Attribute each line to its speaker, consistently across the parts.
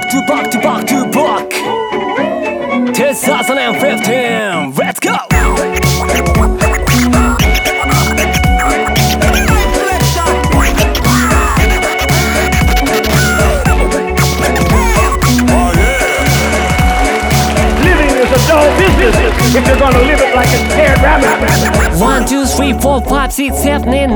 Speaker 1: to back to back to back 2015 Let's go!
Speaker 2: If you're gonna live it like a scared rabbit.
Speaker 1: 1, 2, 3, 4, 5, 6, 7, 8,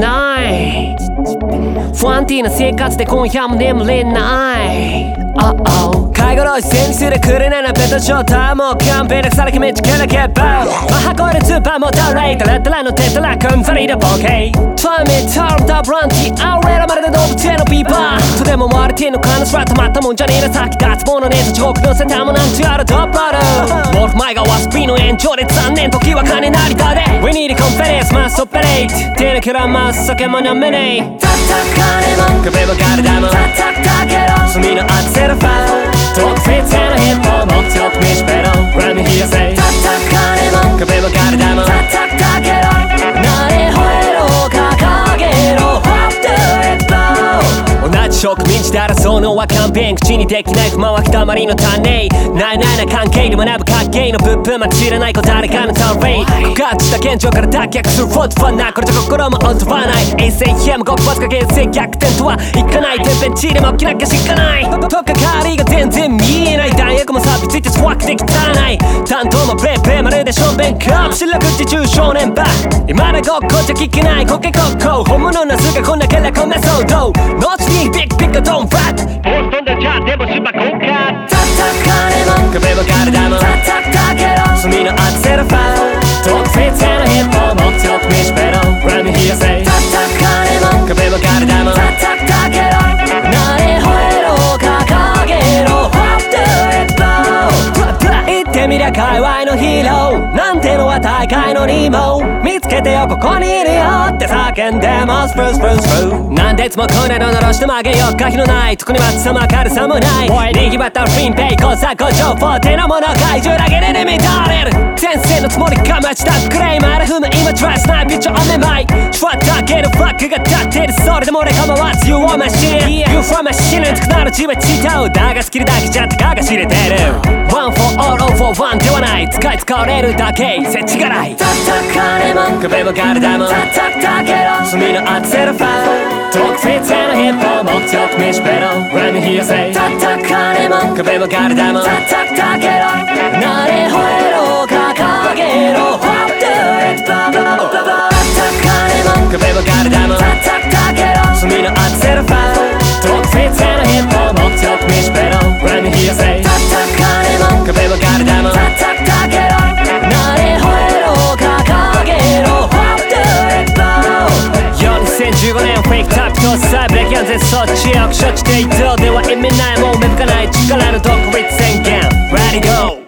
Speaker 1: 9不安定な生活で今夜も眠れない介護の視線にすれくれないなベッド状態もう完璧な腐れ決めつけなければマハコイルスーパーモーターレイタラッタラのテトラコンザリーダボケトイメタルダブランティアウェラまるで動物園のビーバーとでも割れてんのかなすら止まったもんじゃねえな先立つものねえと地獄のせたもなんてやるドップラーウォルフ前側スピーの炎上で残念時は金なりだで We need a conference マスオペレイト手抜けらます酒も飲めねえ叩かねも壁も体も叩ったけど罪の厚せるファン特別へのヒップホップも強く見しめろ Let me hear you say 叩かねも壁も体も叩ったけど何吠えろ掲げろ What do it blow 同じ植民地で争うのは勘弁口にできない不満はきたまりの種ないないな関係に学ぶ格ゲーの部分まで知らない子誰かのトレイ枯渇した現状から脱却するフォートファンなこれじゃ心も音はない衛星ヒアも極発か現世逆転とはいかない天変地異でも起きなきゃしかないとかかりが全然見えない大学も錆びついてスワックで汚い担当もペーペーまるで正面かもしらく自中少年ば今だごっこじゃ聞けないコケコッコ本物の素がこんなけらこんな騒動ノーツにビッグビッグドンファットボストンでチャーでもしばこうか叩かねも壁も体も叩ったけど罪の厚せるファン特別へのヒップホップも強く見しめろ Let me hear you say 叩かねも壁も体も叩ったけど何吠えろ掲げろ What do it blow 言ってみりゃ界隈のヒーローなんてのは大会のニモ見つけてよここにいるよって叫んでますフルスフルスフルなんでいつもこんなののろして曲げようか日のない特に松様軽さもないにぎわったフィンペイ工作工場フォーテのもの怪獣だけで見られる先生のつもりか待ちだクレイマーで踏む今トラスないピッチョおめまいシュワッだけのフラッグが立ってるそれでも俺構わず You are machine You from machine テクノロジーは違うだがスキルだけじゃたかが知れてる One for all all for one ではない使われるだけせちがない叩かねも壁も体も叩ったけど罪の厚せるファン特別へのヒップホップも強く見しめろ Let me hear you say 叩かねも壁も体も叩ったけど何吠えろ掲げろ What do it blow blow blow 叩かねも壁も体も叩ったけど罪の厚せるファン特別へのヒップホップも強く見しめろ Let me hear you say 叩かねも壁も体も叩ったけど何吠えろ掲げろ What do it blow 2015年フェイクタップとサイブ歴安全措置よく処置で移動では意味ないもう芽吹かない力の独立宣言 Ready go